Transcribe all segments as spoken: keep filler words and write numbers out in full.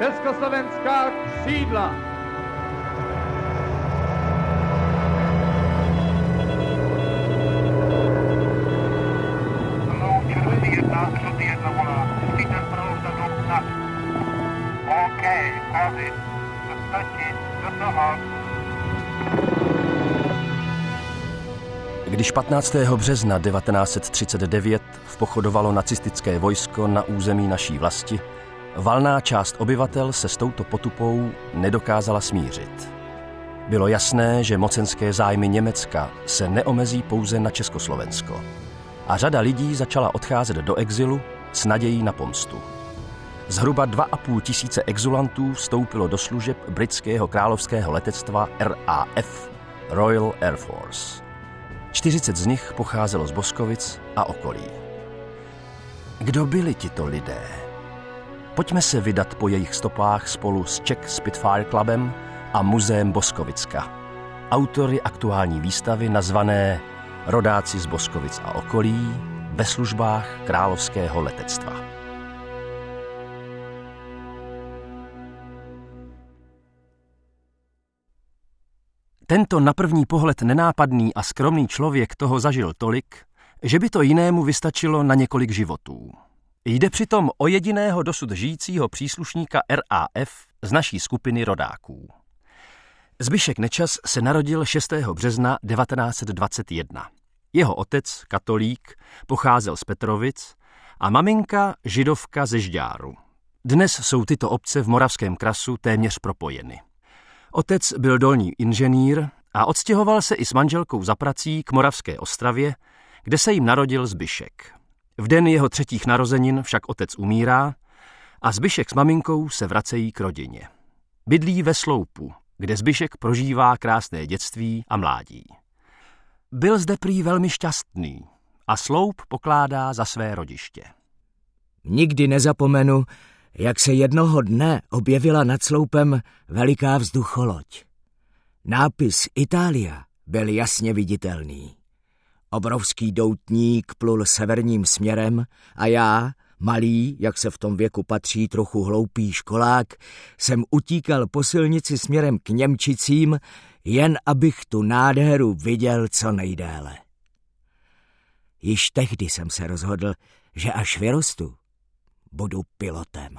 Československá křídla. Když patnáctého března devatenáct set třicet devět vpochodovalo nacistické vojsko na území naší vlasti, valná část obyvatel se s touto potupou nedokázala smířit. Bylo jasné, že mocenské zájmy Německa se neomezí pouze na Československo. A řada lidí začala odcházet do exilu s nadějí na pomstu. Zhruba dva a půl tisíce exulantů vstoupilo do služeb britského královského letectva R A F, Royal Air Force. čtyřicet z nich pocházelo z Boskovic a okolí. Kdo byli tito lidé? Pojďme se vydat po jejich stopách spolu s Czech Spitfire Clubem a Muzeem Boskovicka, autory aktuální výstavy nazvané Rodáci z Boskovic a okolí ve službách královského letectva. Tento na první pohled nenápadný a skromný člověk toho zažil tolik, že by to jinému vystačilo na několik životů. Jde přitom o jediného dosud žijícího příslušníka R A F z naší skupiny rodáků. Zbyšek Nečas se narodil šestého března devatenáct set dvacet jedna. Jeho otec, katolík, pocházel z Petrovic a maminka židovka ze Žďáru. Dnes jsou tyto obce v Moravském krasu téměř propojeny. Otec byl dolní inženýr a odstěhoval se i s manželkou za prací k Moravské Ostravě, kde se jim narodil Zbyšek. V den jeho třetích narozenin však otec umírá a Zbyšek s maminkou se vracejí k rodině. Bydlí ve Sloupu, kde Zbyšek prožívá krásné dětství a mládí. Byl zde prý velmi šťastný a Sloup pokládá za své rodiště. Nikdy nezapomenu, jak se jednoho dne objevila nad Sloupem veliká vzducholoď. Nápis Itália byl jasně viditelný. Obrovský doutník plul severním směrem a já, malý, jak se v tom věku patří, trochu hloupý školák, jsem utíkal po silnici směrem k Němčicím, jen abych tu nádheru viděl co nejdéle. Již tehdy jsem se rozhodl, že až vyrostu, budu pilotem.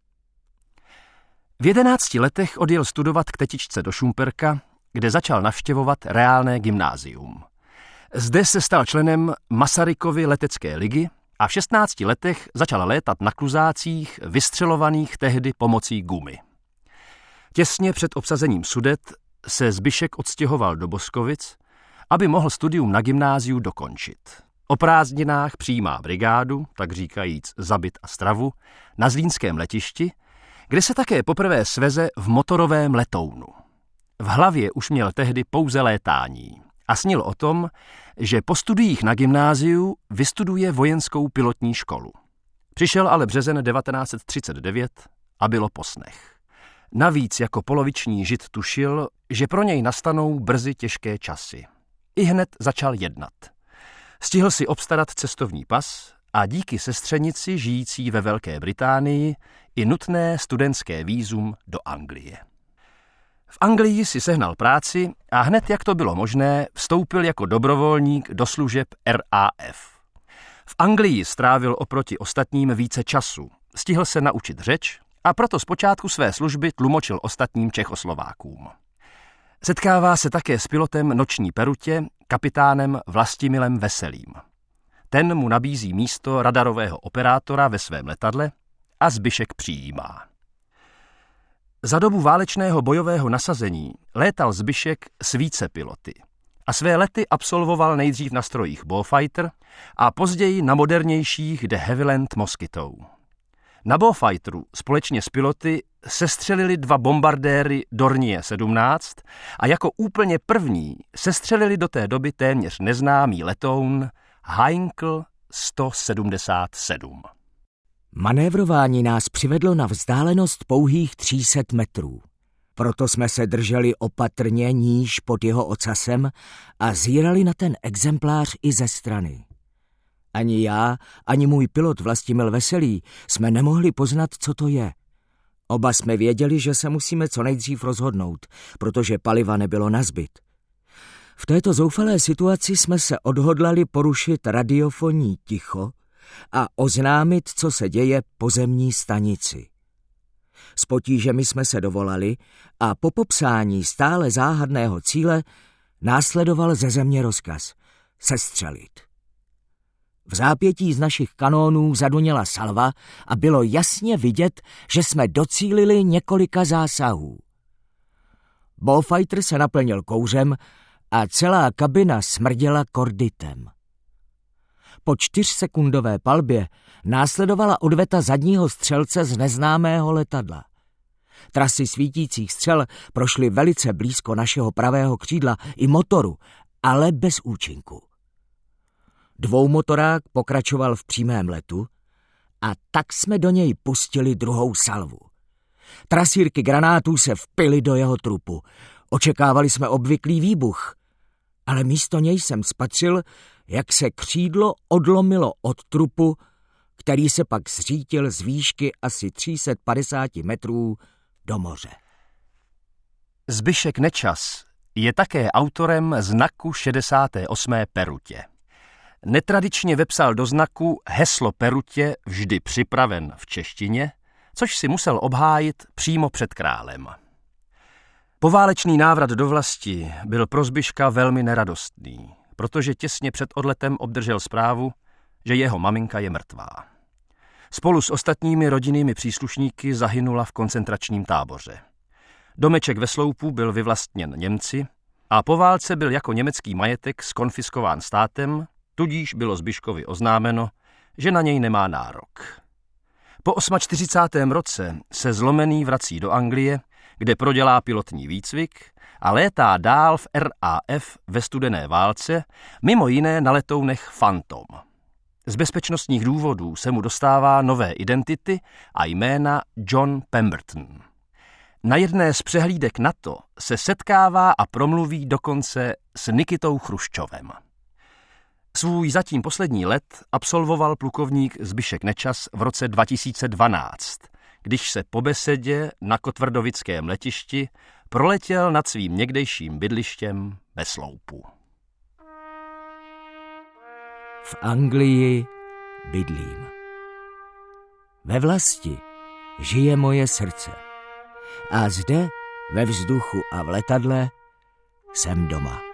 V jedenácti letech odjel studovat k tetičce do Šumperka, kde začal navštěvovat reálné gymnázium. Zde se stal členem Masarykovy letecké ligy a v šestnácti letech začal létat na kluzácích vystřelovaných tehdy pomocí gumy. Těsně před obsazením Sudet se Zbyšek odstěhoval do Boskovic, aby mohl studium na gymnáziu dokončit. O prázdninách přijímá brigádu, tak říkajíc zabit a stravu, na zlínském letišti, kde se také poprvé sveze v motorovém letounu. V hlavě už měl tehdy pouze létání a snil o tom, že po studiích na gymnáziu vystuduje vojenskou pilotní školu. Přišel ale březen devatenáct set třicet devět a bylo posnech. Navíc jako poloviční žid tušil, že pro něj nastanou brzy těžké časy. I hned začal jednat. Stihl si obstarat cestovní pas a díky sestřenici žijící ve Velké Británii i nutné studentské vízum do Anglie. V Anglii si sehnal práci a hned, jak to bylo možné, vstoupil jako dobrovolník do služeb R A F. V Anglii strávil oproti ostatním více času, stihl se naučit řeč a proto zpočátku své služby tlumočil ostatním Čechoslovákům. Setkává se také s pilotem noční perutě, kapitánem Vlastimilem Veselým. Ten mu nabízí místo radarového operátora ve svém letadle a Zbyšek přijímá. Za dobu válečného bojového nasazení létal Zbyšek s více piloty a své lety absolvoval nejdřív na strojích Beaufighter a později na modernějších de Havilland Mosquito. Na Beaufighteru společně s piloty sestřelili dva bombardéry Dornier sedmnáct a jako úplně první sestřelili do té doby téměř neznámý letoun Heinkel sto sedmdesát sedm. Manévrování nás přivedlo na vzdálenost pouhých tři sta metrů. Proto jsme se drželi opatrně níž pod jeho ocasem a zírali na ten exemplář i ze strany. Ani já, ani můj pilot Vlastimil Veselý jsme nemohli poznat, co to je. Oba jsme věděli, že se musíme co nejdřív rozhodnout, protože paliva nebylo nazbyt. V této zoufalé situaci jsme se odhodlali porušit radiofonní ticho a oznámit, co se děje pozemní stanici. S potížemi jsme se dovolali a po popsání stále záhadného cíle následoval ze země rozkaz sestřelit. V zápětí z našich kanónů zaduněla salva a bylo jasně vidět, že jsme docílili několika zásahů. Ballfighter se naplnil kouřem a celá kabina smrděla korditem. Po čtyřsekundové palbě následovala odveta zadního střelce z neznámého letadla. Trasy svítících střel prošly velice blízko našeho pravého křídla i motoru, ale bez účinku. Dvoumotorák pokračoval v přímém letu a tak jsme do něj pustili druhou salvu. Trasírky granátů se vpily do jeho trupu. Očekávali jsme obvyklý výbuch, ale místo něj jsem spatřil, jak se křídlo odlomilo od trupu, který se pak zřítil z výšky asi tři sta padesát metrů do moře. Zbyšek Nečas je také autorem znaku šedesáté osmé Perutě. Netradičně vepsal do znaku heslo Perutě vždy připraven v češtině, což si musel obhájit přímo před králem. Poválečný návrat do vlasti byl pro Zbyška velmi neradostný, protože těsně před odletem obdržel zprávu, že jeho maminka je mrtvá. Spolu s ostatními rodinnými příslušníky zahynula v koncentračním táboře. Domeček ve Sloupu byl vyvlastněn Němci a po válce byl jako německý majetek zkonfiskován státem, tudíž bylo Zbyškovi oznámeno, že na něj nemá nárok. Po čtyřicátém osmém roce se zlomený vrací do Anglie, kde prodělá pilotní výcvik a létá dál v R A F ve studené válce, mimo jiné na letounech Phantom. Z bezpečnostních důvodů se mu dostává nové identity a jména John Pemberton. Na jedné z přehlídek NATO se setkává a promluví dokonce s Nikitou Chruščovem. Svůj zatím poslední let absolvoval plukovník Zbyšek Nečas v roce dva tisíce dvanáct, když se po besedě na Kotvrdovickém letišti proletěl nad svým někdejším bydlištěm ve Sloupu. V Anglii bydlím. Ve vlasti žije moje srdce. A zde, ve vzduchu a v letadle, jsem doma.